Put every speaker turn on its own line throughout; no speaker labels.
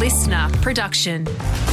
listener production.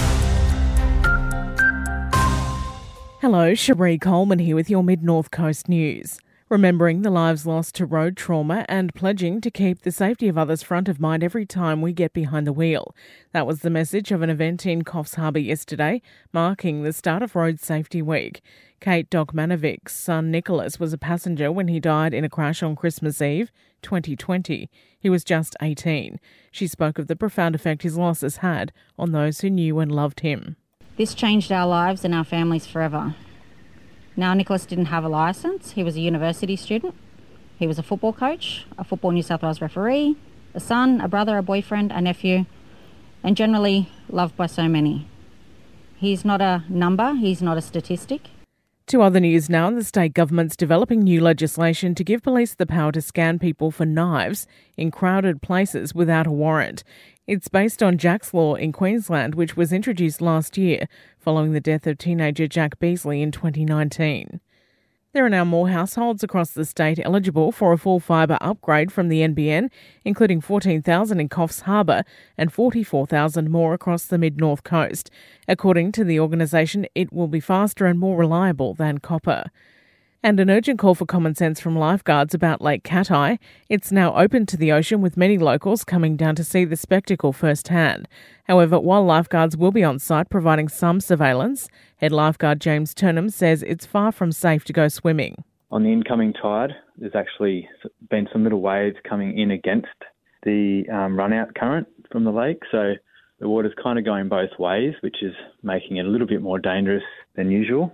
Hello, Cherie Coleman here with your Mid-North Coast news. Remembering the lives lost to road trauma and pledging to keep the safety of others front of mind every time we get behind the wheel. That was the message of an event in Coffs Harbour yesterday, marking the start of Road Safety Week. Kate Dokmanovic's son Nicholas was a passenger when he died in a crash on Christmas Eve, 2020. He was just 18. She spoke of the profound effect his losses had on those who knew and loved him.
This changed our lives and our families forever. Now, Nicholas didn't have a licence. He was a university student. He was a football coach, a Football New South Wales referee, a son, a brother, a boyfriend, a nephew, and generally loved by so many. He's not a number, he's not a statistic.
To other news now, the state government's developing new legislation to give police the power to scan people for knives in crowded places without a warrant. It's based on Jack's Law in Queensland, which was introduced last year following the death of teenager Jack Beasley in 2019. There are now more households across the state eligible for a full fibre upgrade from the NBN, including 14,000 in Coffs Harbour and 44,000 more across the Mid-North Coast. According to the organisation, it will be faster and more reliable than copper. And an urgent call for common sense from lifeguards about Lake Cat-Eye. It's now open to the ocean, with many locals coming down to see the spectacle firsthand. However, while lifeguards will be on site providing some surveillance, head lifeguard James Turnham says it's far from safe to go swimming.
On the incoming tide, there's actually been some little waves coming in against the run-out current from the lake, so the water's kind of going both ways, which is making it a little bit more dangerous than usual.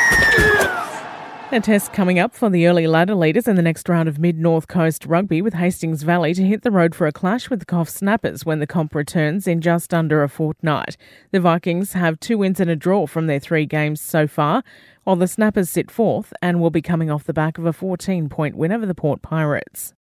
A test coming up for the early ladder leaders in the next round of Mid-North Coast Rugby, with Hastings Valley to hit the road for a clash with the Coffs Snappers when the comp returns in just under a fortnight. The Vikings have 2 wins and a draw from their 3 games so far, while the Snappers sit fourth and will be coming off the back of a 14-point win over the Port Pirates.